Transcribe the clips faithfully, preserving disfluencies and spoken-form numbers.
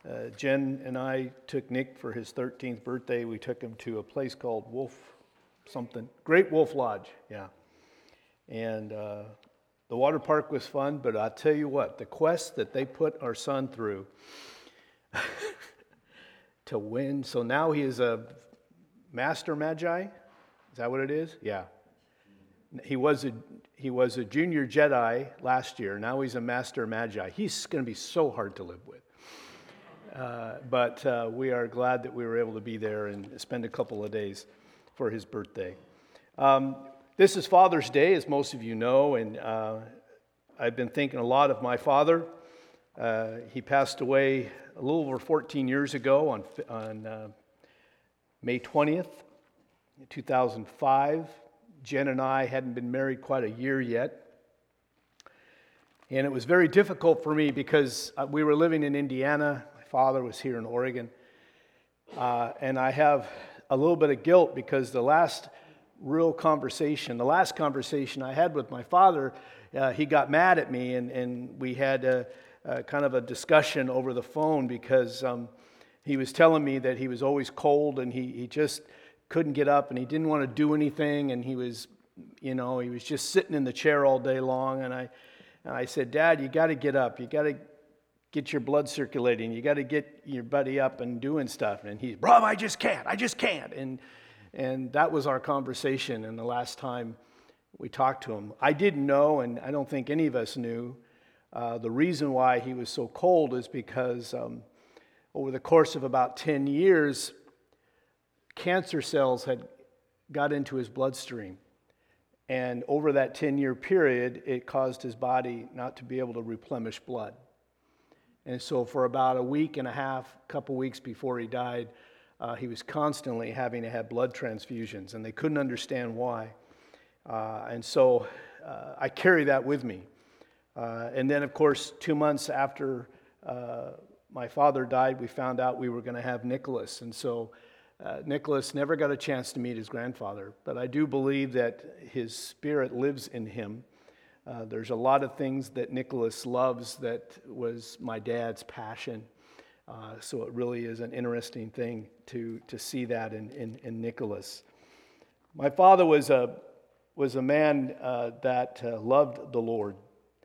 Uh, Jen and I took Nick for his thirteenth birthday. We took him to a place called Wolf something, Great Wolf Lodge, yeah. And uh, the water park was fun, but I'll tell you what, the quest that they put our son through to win. So now he is a master magi. Is that what it is? Yeah. He was a he was a junior Jedi last year. Now he's a master magi. He's going to be so hard to live with. Uh, but uh, we are glad that we were able to be there and spend a couple of days for his birthday. Um, this is Father's Day, as most of you know, and uh, I've been thinking a lot of my father. Uh, he passed away a little over fourteen years ago on on uh, May twentieth, two thousand five. Jen and I hadn't been married quite a year yet. And it was very difficult for me because we were living in Indiana. My father was here in Oregon. Uh, and I have a little bit of guilt because the last real conversation, the last conversation I had with my father, uh, he got mad at me and, and we had a, a kind of a discussion over the phone because um, he was telling me that he was always cold and he, he just couldn't get up and he didn't want to do anything and he was, you know, he was just sitting in the chair all day long. And I, and I said, Dad, you got to get up. You got to get your blood circulating. You got to get your buddy up and doing stuff. And he's, bro, I just can't. I just can't. And and that was our conversation. And the last time we talked to him, I didn't know, and I don't think any of us knew, uh, the reason why he was so cold is because um, over the course of about ten years, cancer cells had got into his bloodstream. And over that ten-year period, it caused his body not to be able to replenish blood. And so for about a week and a half, a couple weeks before he died, uh, he was constantly having to have blood transfusions, and they couldn't understand why. Uh, and so uh, I carry that with me. Uh, and then, of course, two months after uh, my father died, we found out we were going to have Nicholas. And so Uh, Nicholas never got a chance to meet his grandfather, but I do believe that his spirit lives in him. Uh, there's a lot of things that Nicholas loves that was my dad's passion. Uh, so it really is an interesting thing to to see that in, in, in Nicholas. My father was a was a man uh, that uh, loved the Lord.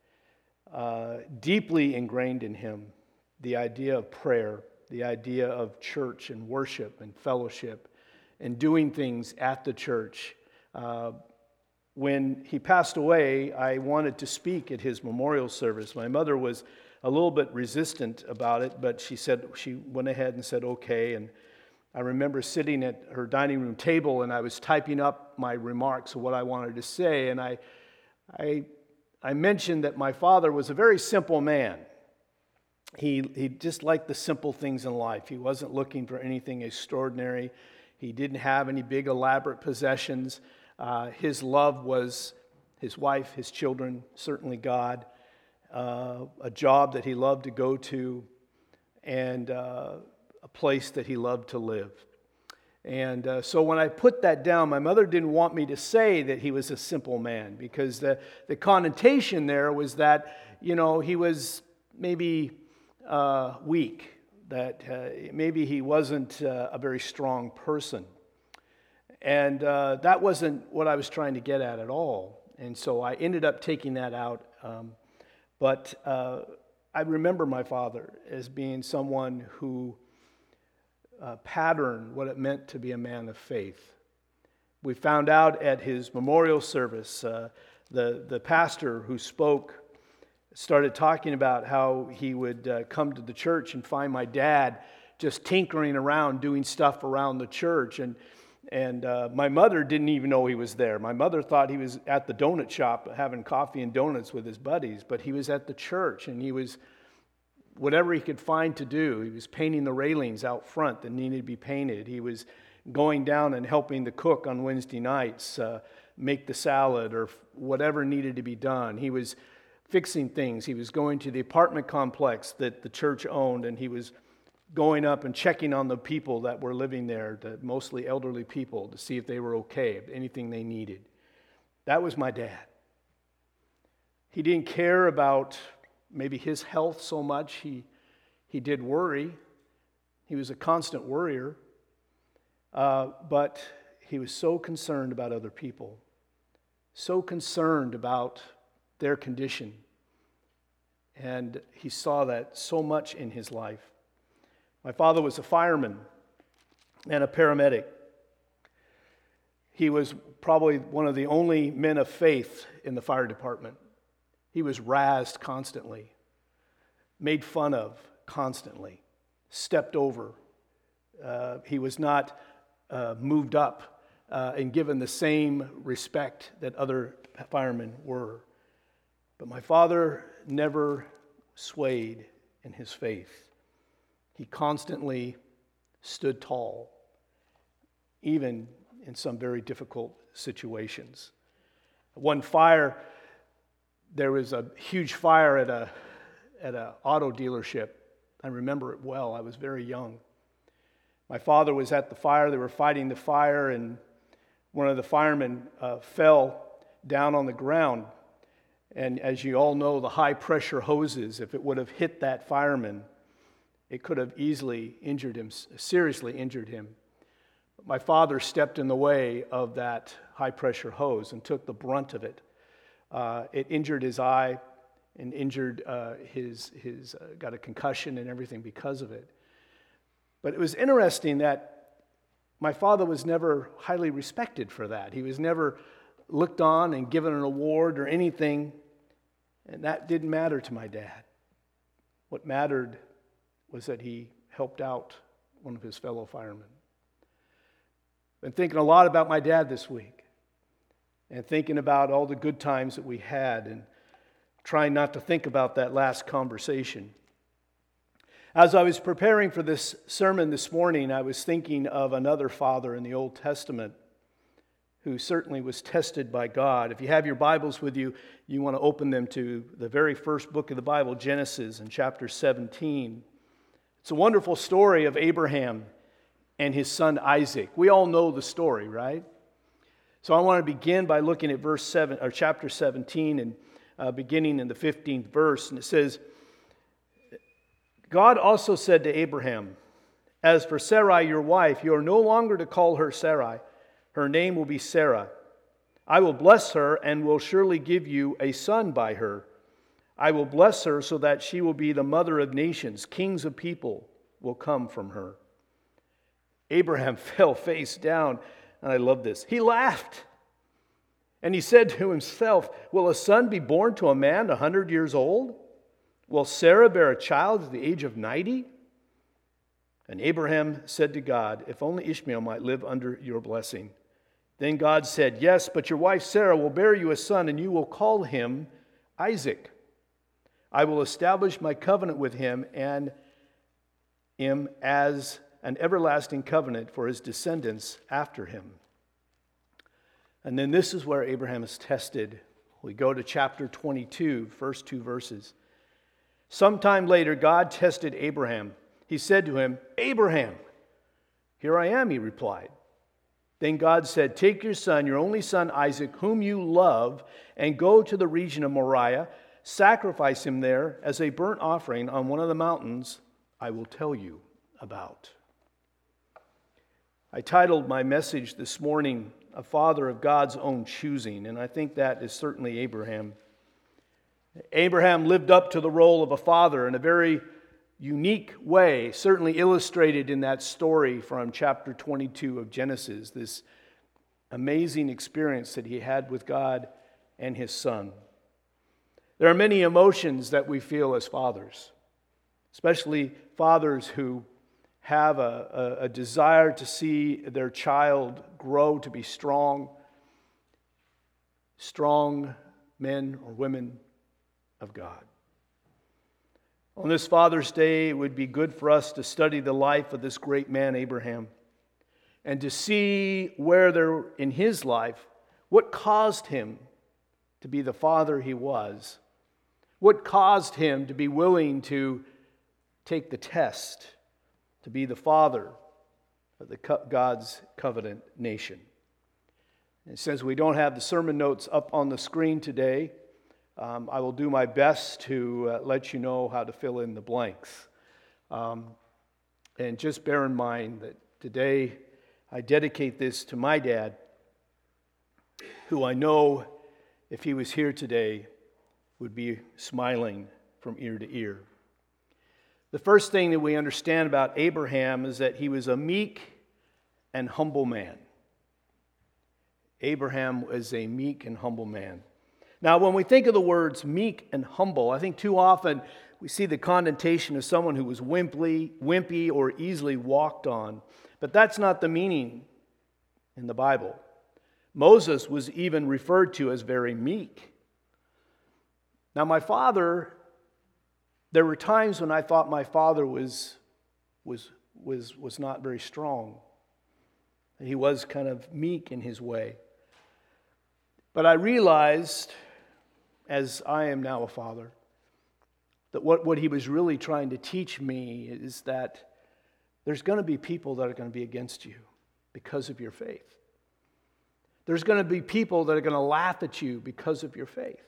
Uh, deeply ingrained in him the idea of prayer, the idea of church and worship and fellowship and doing things at the church. Uh, when he passed away, I wanted to speak at his memorial service. My mother was a little bit resistant about it, but she said she went ahead and said okay. And I remember sitting at her dining room table and I was typing up my remarks of what I wanted to say. And I, I, I mentioned that my father was a very simple man. He he just liked the simple things in life. He wasn't looking for anything extraordinary. He didn't have any big elaborate possessions. Uh, his love was his wife, his children, certainly God, uh, a job that he loved to go to, and uh, a place that he loved to live. And uh, so when I put that down, my mother didn't want me to say that he was a simple man because the, the connotation there was that, you know, he was maybe Uh, weak, that uh, maybe he wasn't uh, a very strong person. And uh, that wasn't what I was trying to get at at all. And so I ended up taking that out. Um, but uh, I remember my father as being someone who uh, patterned what it meant to be a man of faith. We found out at his memorial service, uh, the, the pastor who spoke started talking about how he would uh, come to the church and find my dad just tinkering around, doing stuff around the church. And and uh, my mother didn't even know he was there. My mother thought he was at the donut shop having coffee and donuts with his buddies, but he was at the church, and he was, whatever he could find to do, he was painting the railings out front that needed to be painted. He was going down and helping the cook on Wednesday nights uh, make the salad or whatever needed to be done. He was fixing things. He was going to the apartment complex that the church owned, and he was going up and checking on the people that were living there, the mostly elderly people, to see if they were okay, if anything they needed. That was my dad. He didn't care about maybe his health so much. He he did worry, He was a constant worrier, uh, but he was so concerned about other people, so concerned about their condition. And he saw that so much in his life. My father was a fireman and a paramedic. He was probably one of the only men of faith in the fire department. He was razzed constantly, made fun of constantly, stepped over. Uh, he was not uh, moved up uh, and given the same respect that other firemen were. But my father never swayed in his faith. He constantly stood tall, even in some very difficult situations. One fire, there was a huge fire at a at an auto dealership. I remember it well. I was very young. My father was at the fire. They were fighting the fire, and one of the firemen uh, fell down on the ground. And as you all know, the high-pressure hoses, if it would have hit that fireman, it could have easily injured him, seriously injured him. But my father stepped in the way of that high-pressure hose and took the brunt of it. Uh, it injured his eye and injured uh, his, his uh, got a concussion and everything because of it. But it was interesting that my father was never highly respected for that. He was never looked on and given an award or anything, and that didn't matter to my dad. What mattered was that he helped out one of his fellow firemen. Been thinking a lot about my dad this week, and thinking about all the good times that we had, and trying not to think about that last conversation. As I was preparing for this sermon this morning, I was thinking of another father in the Old Testament who certainly was tested by God. If you have your Bibles with you, you want to open them to the very first book of the Bible, Genesis, in chapter seventeen. It's a wonderful story of Abraham and his son Isaac. We all know the story, right? So I want to begin by looking at verse seven, or chapter seventeen, and uh, beginning in the fifteenth verse. And it says, God also said to Abraham, as for Sarai, your wife, you are no longer to call her Sarai. Her name will be Sarah. I will bless her and will surely give you a son by her. I will bless her so that she will be the mother of nations. Kings of people will come from her. Abraham fell face down, and I love this. He laughed, and he said to himself, will a son be born to a man a hundred years old? Will Sarah bear a child at the age of ninety? And Abraham said to God, if only Ishmael might live under your blessing. Then God said, yes, but your wife Sarah will bear you a son, and you will call him Isaac. I will establish my covenant with him and him as an everlasting covenant for his descendants after him. And then this is where Abraham is tested. We go to chapter twenty-two, first two verses. Sometime later, God tested Abraham. He said to him, Abraham, here I am, he replied. Then God said, take your son, your only son Isaac, whom you love, and go to the region of Moriah. Sacrifice him there as a burnt offering on one of the mountains I will tell you about. I titled my message this morning, A Father of God's Own Choosing, and I think that is certainly Abraham. Abraham lived up to the role of a father in a very unique way, certainly illustrated in that story from chapter twenty-two of Genesis, this amazing experience that he had with God and his son. There are many emotions that we feel as fathers, especially fathers who have a, a, a desire to see their child grow to be strong, strong men or women of God. On this Father's Day, it would be good for us to study the life of this great man, Abraham, and to see where there, in his life, what caused him to be the father he was, what caused him to be willing to take the test, to be the father of the God's covenant nation. And since we don't have the sermon notes up on the screen today, Um, I will do my best to uh, let you know how to fill in the blanks. Um, And just bear in mind that today I dedicate this to my dad, who I know, if he was here today, would be smiling from ear to ear. The first thing that we understand about Abraham is that he was a meek and humble man. Abraham was a meek and humble man. Now, when we think of the words meek and humble, I think too often we see the connotation of someone who was wimpy, wimpy or easily walked on. But that's not the meaning in the Bible. Moses was even referred to as very meek. Now, my father, there were times when I thought my father was, was, was, was not very strong. He was kind of meek in his way. But I realized, as I am now a father, that what, what he was really trying to teach me is that there's going to be people that are going to be against you because of your faith. There's going to be people that are going to laugh at you because of your faith.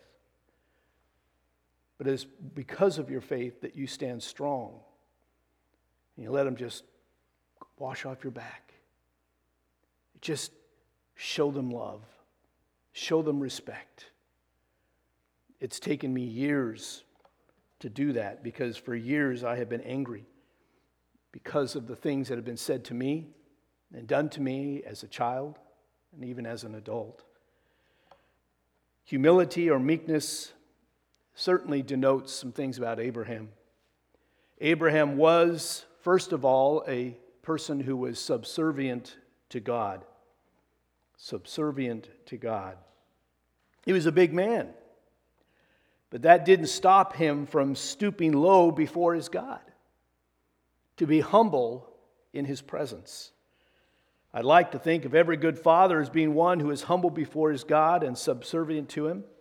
But it's because of your faith that you stand strong. And you let them just wash off your back. Just show them love. Show them respect. It's taken me years to do that because for years I have been angry because of the things that have been said to me and done to me as a child and even as an adult. Humility or meekness certainly denotes some things about Abraham. Abraham was, first of all, a person who was subservient to God. Subservient to God. He was a big man, but that didn't stop him from stooping low before his God, to be humble in his presence. I'd like to think of every good father as being one who is humble before his God and subservient to him.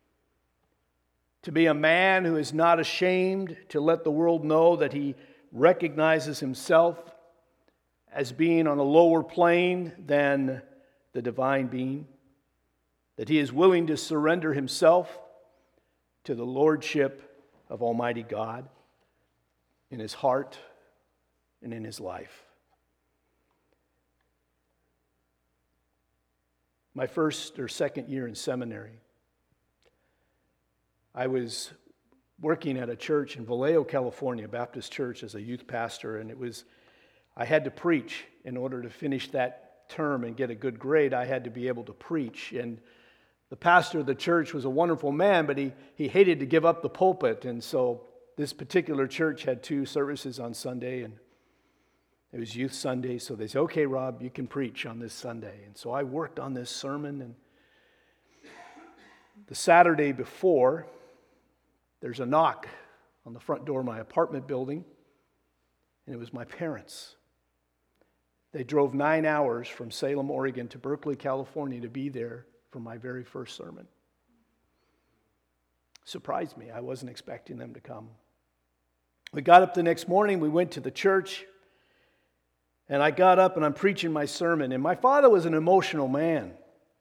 To be a man who is not ashamed to let the world know that he recognizes himself as being on a lower plane than the divine being. That he is willing to surrender himself to the lordship of Almighty God in his heart and in his life. My first or second year in seminary, I was working at a church in Vallejo, California, Baptist church, as a youth pastor, and it was, I had to preach in order to finish that term and get a good grade. I had to be able to preach, and the pastor of the church was a wonderful man, but he, he hated to give up the pulpit, and so this particular church had two services on Sunday, and it was Youth Sunday, so they said, okay, Rob, you can preach on this Sunday. And so I worked on this sermon, and the Saturday before, there's a knock on the front door of my apartment building, and it was my parents. They drove nine hours from Salem, Oregon to Berkeley, California to be there for my very first sermon. Surprised me. I wasn't expecting them to come. We got up the next morning, we went to the church, and I got up and I'm preaching my sermon, and my father was an emotional man.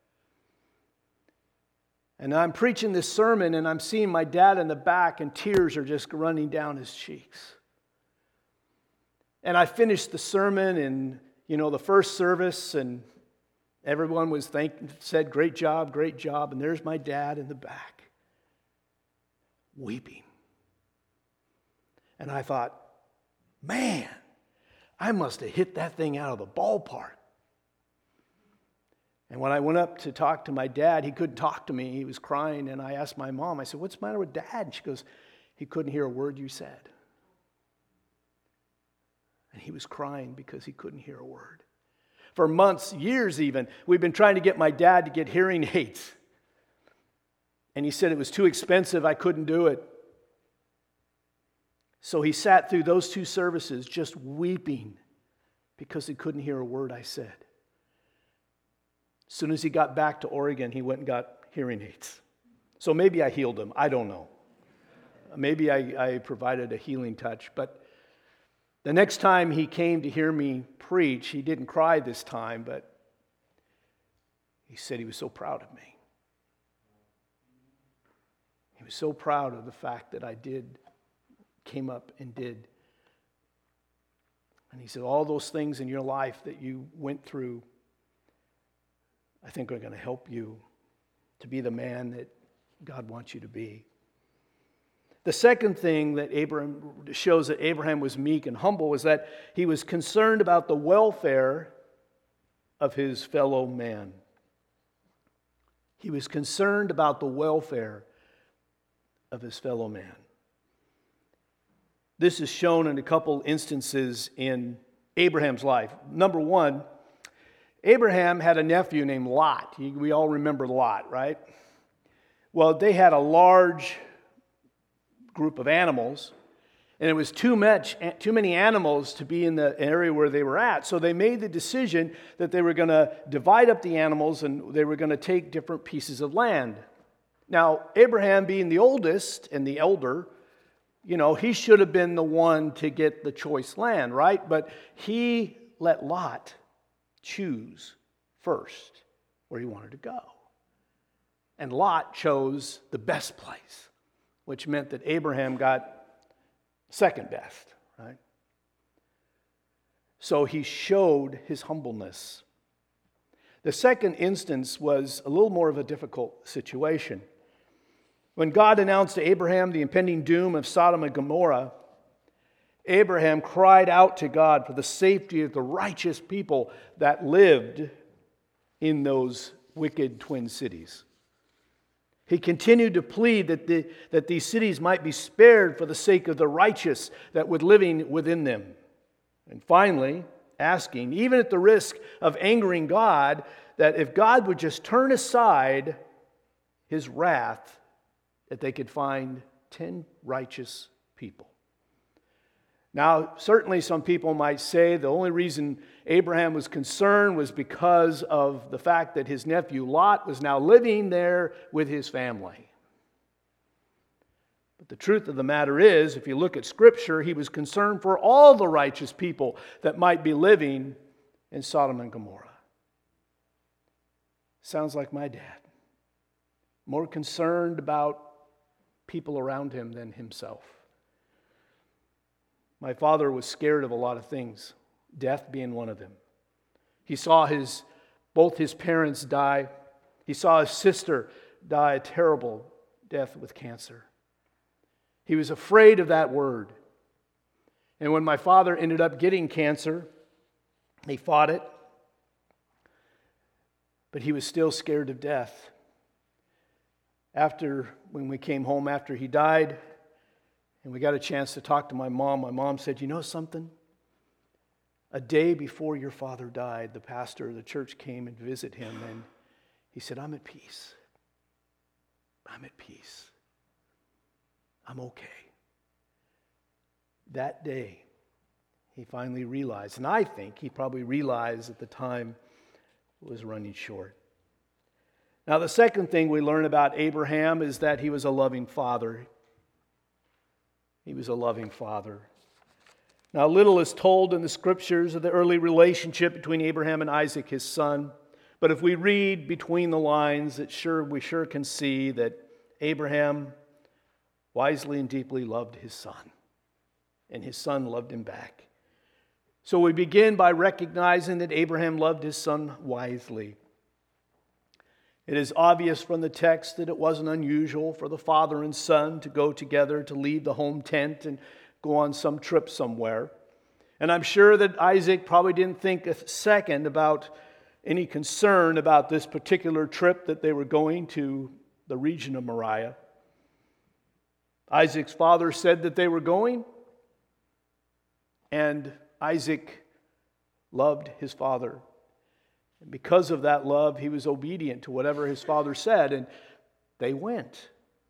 And I'm preaching this sermon, and I'm seeing my dad in the back, and tears are just running down his cheeks. And I finished the sermon in, you know, the first service, and everyone was thank, said, great job, great job. And there's my dad in the back, weeping. And I thought, man, I must have hit that thing out of the ballpark. And when I went up to talk to my dad, he couldn't talk to me. He was crying, and I asked my mom, I said, what's the matter with Dad? And she goes, he couldn't hear a word you said. And he was crying because he couldn't hear a word. For months, years even, we've been trying to get my dad to get hearing aids. And he said it was too expensive, I couldn't do it. So he sat through those two services just weeping because he couldn't hear a word I said. As soon as he got back to Oregon, he went and got hearing aids. So maybe I healed him. I don't know. Maybe I, I provided a healing touch. But the next time he came to hear me preach, he didn't cry this time, but he said he was so proud of me. He was so proud of the fact that I did, came up and did And he said, all those things in your life that you went through, I think are going to help you to be the man that God wants you to be. The second thing that Abraham shows that Abraham was meek and humble was that he was concerned about the welfare of his fellow man. He was concerned about the welfare of his fellow man. This is shown in a couple instances in Abraham's life. Number one, Abraham had a nephew named Lot. We all remember Lot, right? Well, they had a large group of animals, and it was too much, too many animals to be in the area where they were at. So they made the decision that they were going to divide up the animals and they were going to take different pieces of land. Now, Abraham being the oldest and the elder, you know, he should have been the one to get the choice land, right? But he let Lot choose first where he wanted to go. And Lot chose the best place, which meant that Abraham got second best, right? So he showed his humbleness. The second instance was a little more of a difficult situation. When God announced to Abraham the impending doom of Sodom and Gomorrah, Abraham cried out to God for the safety of the righteous people that lived in those wicked twin cities. He continued to plead that, the, that these cities might be spared for the sake of the righteous that were living within them. And finally, asking, even at the risk of angering God, that if God would just turn aside his wrath, that they could find ten righteous people. Now, certainly some people might say the only reason Abraham was concerned was because of the fact that his nephew Lot was now living there with his family. But the truth of the matter is, if you look at Scripture, he was concerned for all the righteous people that might be living in Sodom and Gomorrah. Sounds like my dad. More concerned about people around him than himself. My father was scared of a lot of things, death being one of them. He saw his both his parents die. He saw his sister die a terrible death with cancer. He was afraid of that word. And when my father ended up getting cancer, he fought it, but he was still scared of death. After, when we came home after he died, and we got a chance to talk to my mom, my mom said, you know something? A day before your father died, the pastor of the church came and visited him, and he said, I'm at peace. I'm at peace. I'm okay. That day, he finally realized, and I think he probably realized at the time was running short. Now, the second thing we learn about Abraham is that he was a loving father. He was a loving father. Now, little is told in the Scriptures of the early relationship between Abraham and Isaac, his son. But if we read between the lines, it sure we sure can see that Abraham wisely and deeply loved his son, and his son loved him back. So we begin by recognizing that Abraham loved his son wisely. It is obvious from the text that it wasn't unusual for the father and son to go together to leave the home tent and go on some trip somewhere. And I'm sure that Isaac probably didn't think a second about any concern about this particular trip that they were going to the region of Moriah. Isaac's father said that they were going, and Isaac loved his father. And because of that love, he was obedient to whatever his father said, and they went.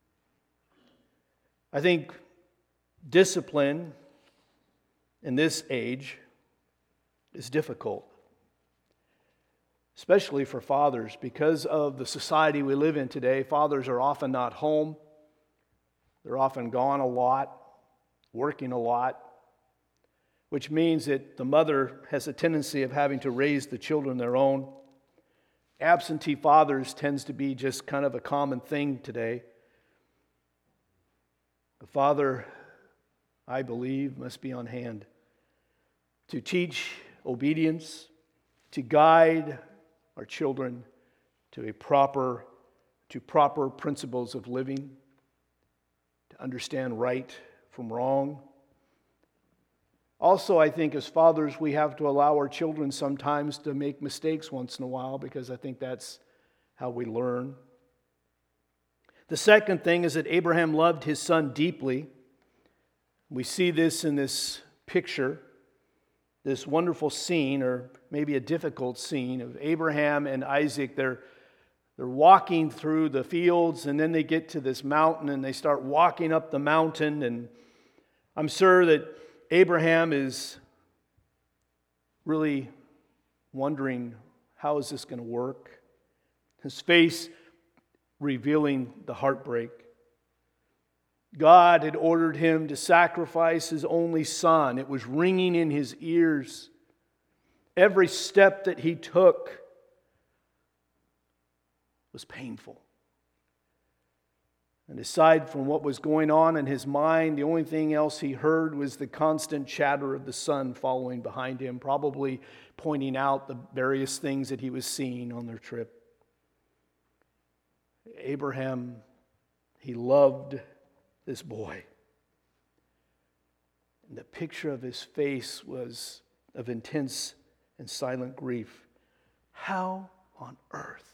I think discipline in this age is difficult, especially for fathers. Because of the society we live in today, fathers are often not home. They're often gone a lot, working a lot, which means that the mother has a tendency of having to raise the children their own. Absentee fathers tends to be just kind of a common thing today. The father, I believe, must be on hand to teach obedience, to guide our children to a proper, to proper principles of living, to understand right from wrong. Also, I think as fathers, we have to allow our children sometimes to make mistakes once in a while, because I think that's how we learn. The second thing is that Abraham loved his son deeply. We see this in this picture, this wonderful scene, or maybe a difficult scene, of Abraham and Isaac. They're, they're walking through the fields, and then they get to this mountain, and they start walking up the mountain. And I'm sure that Abraham is really wondering, how is this going to work? His face revealing the heartbreak. God had ordered him to sacrifice his only son. It was ringing in his ears. Every step that he took was painful. And aside from what was going on in his mind, the only thing else he heard was the constant chatter of the son following behind him, probably pointing out the various things that he was seeing on their trip. Abraham, he loved this boy. And the picture of his face was of intense and silent grief. How on earth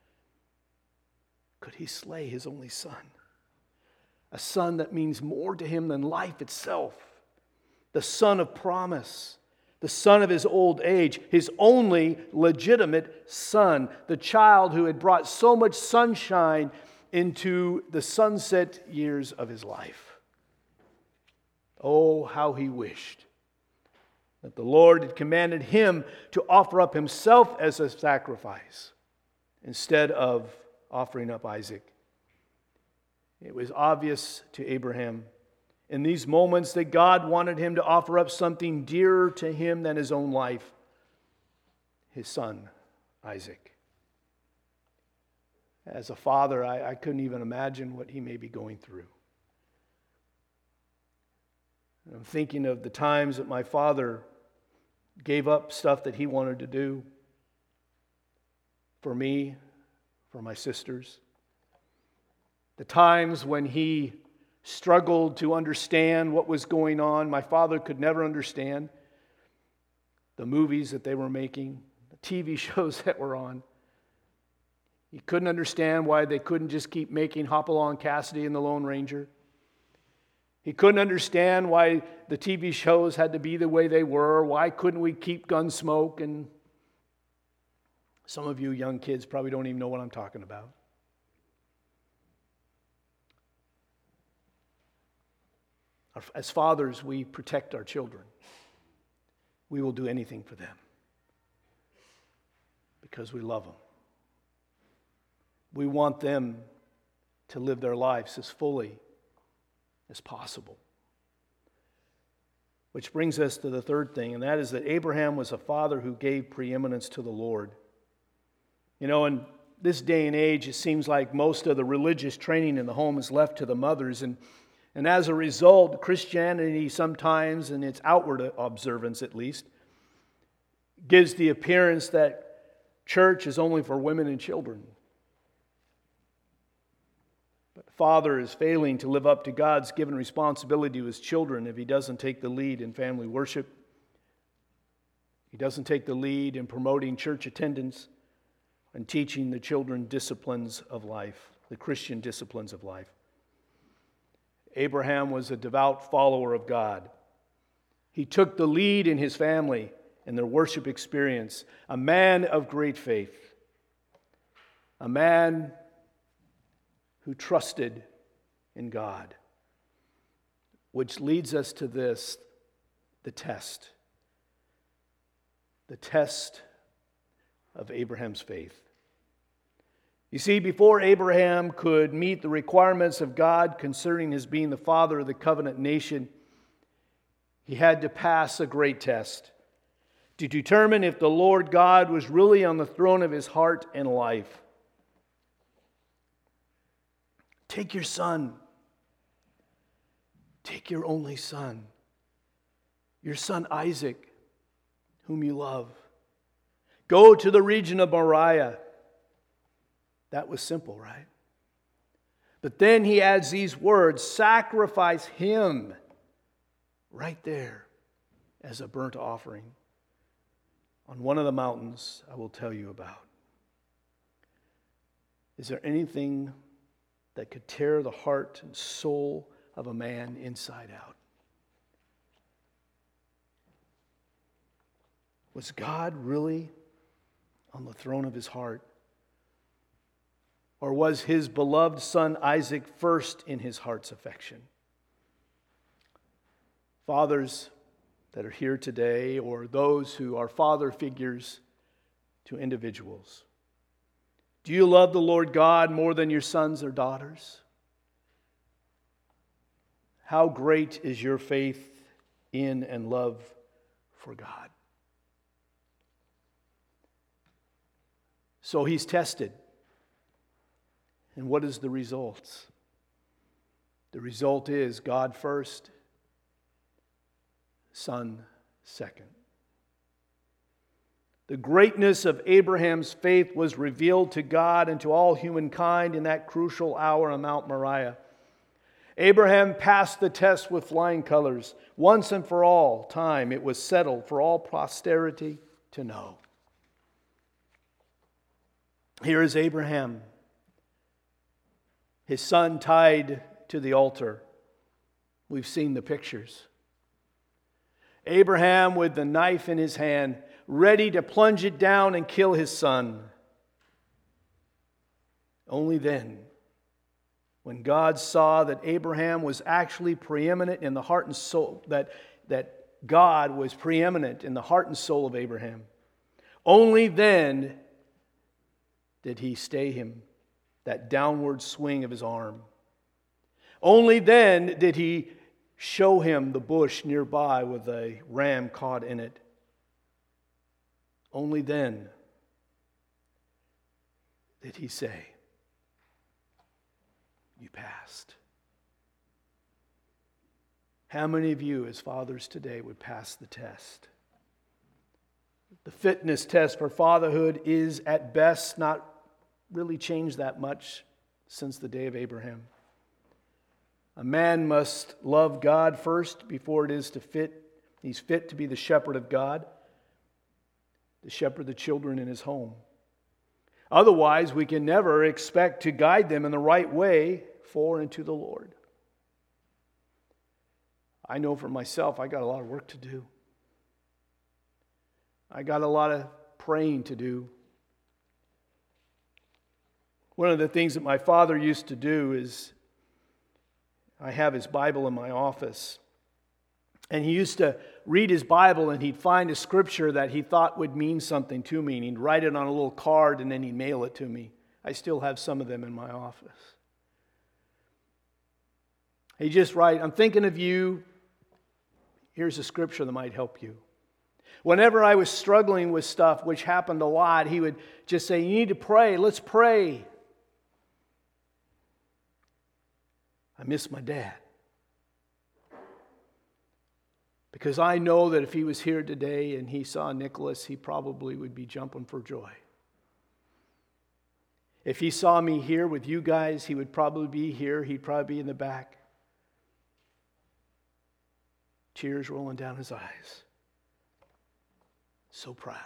could he slay his only son? A son that means more to him than life itself. The son of promise. The son of his old age. His only legitimate son. The child who had brought so much sunshine into the sunset years of his life. Oh, how he wished that the Lord had commanded him to offer up himself as a sacrifice instead of offering up Isaac. It was obvious to Abraham in these moments that God wanted him to offer up something dearer to him than his own life, his son, Isaac. As a father, I, I couldn't even imagine what he may be going through. And I'm thinking of the times that my father gave up stuff that he wanted to do for me, for my sisters. The times when he struggled to understand what was going on. My father could never understand the movies that they were making, the T V shows that were on. He couldn't understand why they couldn't just keep making Hopalong Cassidy and the Lone Ranger. He couldn't understand why the T V shows had to be the way they were. Why couldn't we keep Gunsmoke? And some of you young kids probably don't even know what I'm talking about. As fathers, we protect our children. We will do anything for them because we love them. We want them to live their lives as fully as possible. Which brings us to the third thing, and that is that Abraham was a father who gave preeminence to the Lord. You know, in this day and age, it seems like most of the religious training in the home is left to the mothers, and And as a result, Christianity sometimes, in its outward observance at least, gives the appearance that church is only for women and children. But the father is failing to live up to God's given responsibility to his children if he doesn't take the lead in family worship. He doesn't take the lead in promoting church attendance and teaching the children disciplines of life, the Christian disciplines of life. Abraham was a devout follower of God. He took the lead in his family in their worship experience. A man of great faith. A man who trusted in God. Which leads us to this, the test. The test of Abraham's faith. You see, before Abraham could meet the requirements of God concerning his being the father of the covenant nation, he had to pass a great test to determine if the Lord God was really on the throne of his heart and life. Take your son. Take your only son, your son Isaac, whom you love. Go to the region of Moriah. That was simple, right? But then he adds these words, sacrifice him right there as a burnt offering on one of the mountains I will tell you about. Is there anything that could tear the heart and soul of a man inside out? Was God really on the throne of his heart? Or was his beloved son Isaac first in his heart's affection? Fathers that are here today, or those who are father figures to individuals, do you love the Lord God more than your sons or daughters? How great is your faith in and love for God? So he's tested. And what is the result? The result is God first, Son second. The greatness of Abraham's faith was revealed to God and to all humankind in that crucial hour on Mount Moriah. Abraham passed the test with flying colors. Once and for all time, it was settled for all posterity to know. Here is Abraham, his son tied to the altar. We've seen the pictures. Abraham with the knife in his hand, ready to plunge it down and kill his son. Only then, when God saw that Abraham was actually preeminent in the heart and soul, that, that God was preeminent in the heart and soul of Abraham, only then did he stay him, that downward swing of his arm. Only then did he show him the bush nearby with a ram caught in it. Only then did he say, you passed. How many of you as fathers today would pass the test? The fitness test for fatherhood is at best not really changed that much since the day of Abraham. A man must love God first before it is to fit. He's fit to be the shepherd of God, to shepherd the children in his home. Otherwise, we can never expect to guide them in the right way for and to the Lord. I know for myself, I got a lot of work to do. I got a lot of praying to do. One of the things that my father used to do is, I have his Bible in my office, and he used to read his Bible and he'd find a scripture that he thought would mean something to me, and he'd write it on a little card and then he'd mail it to me. I still have some of them in my office. He just write, I'm thinking of you. Here's a scripture that might help you. Whenever I was struggling with stuff, which happened a lot, he would just say, you need to pray, let's pray. I miss my dad. Because I know that if he was here today and he saw Nicholas, he probably would be jumping for joy. If he saw me here with you guys, he would probably be here. He'd probably be in the back. Tears rolling down his eyes. So proud.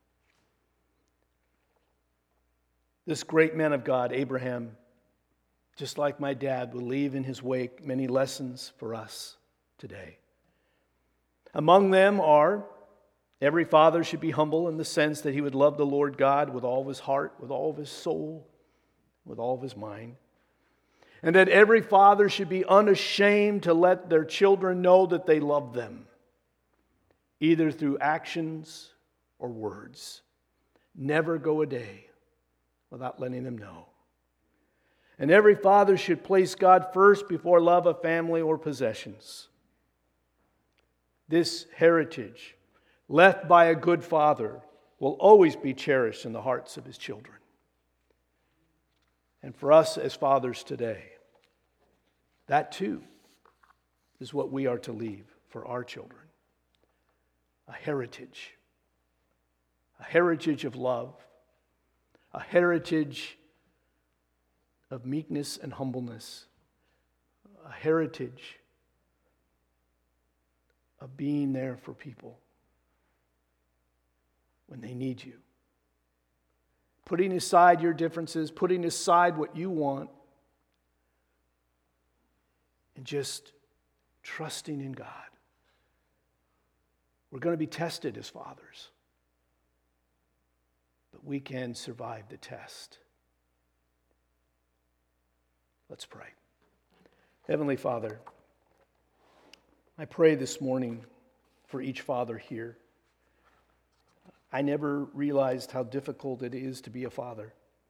This great man of God, Abraham, just like my dad, will leave in his wake many lessons for us today. Among them are, every father should be humble in the sense that he would love the Lord God with all of his heart, with all of his soul, with all of his mind. And that every father should be unashamed to let their children know that they love them, either through actions or words. Never go a day without letting them know. And every father should place God first before love of family or possessions. This heritage, left by a good father, will always be cherished in the hearts of his children. And for us as fathers today, that too is what we are to leave for our children. A heritage a heritage of love, a heritage of meekness and humbleness, a heritage of being there for people when they need you. Putting aside your differences, putting aside what you want, and just trusting in God. We're going to be tested as fathers, but we can survive the test. Let's pray. Heavenly Father, I pray this morning for each father here. I never realized how difficult it is to be a father.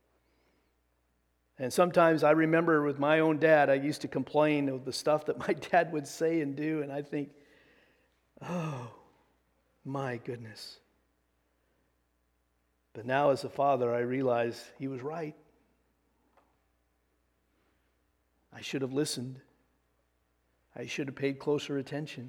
And sometimes I remember with my own dad, I used to complain of the stuff that my dad would say and do, and I think, oh, my goodness. But now as a father, I realize he was right. I should have listened. I should have paid closer attention.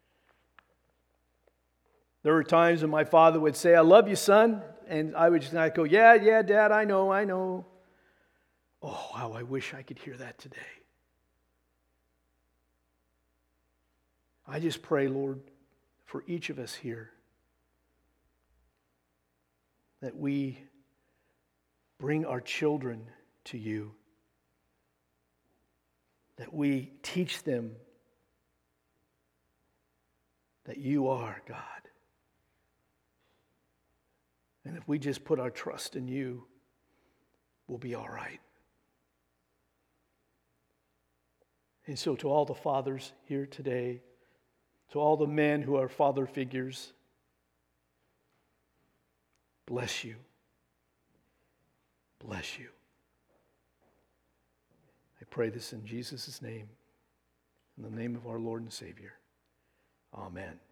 There were times when my father would say, I love you, son. And I would just not go, yeah, yeah, Dad, I know, I know. Oh, how I wish I could hear that today. I just pray, Lord, for each of us here, that we bring our children to you, that we teach them that you are God. And if we just put our trust in you, we'll be all right. And so to all the fathers here today, to all the men who are father figures, bless you. Bless you. I pray this in Jesus' name, in the name of our Lord and Savior. Amen.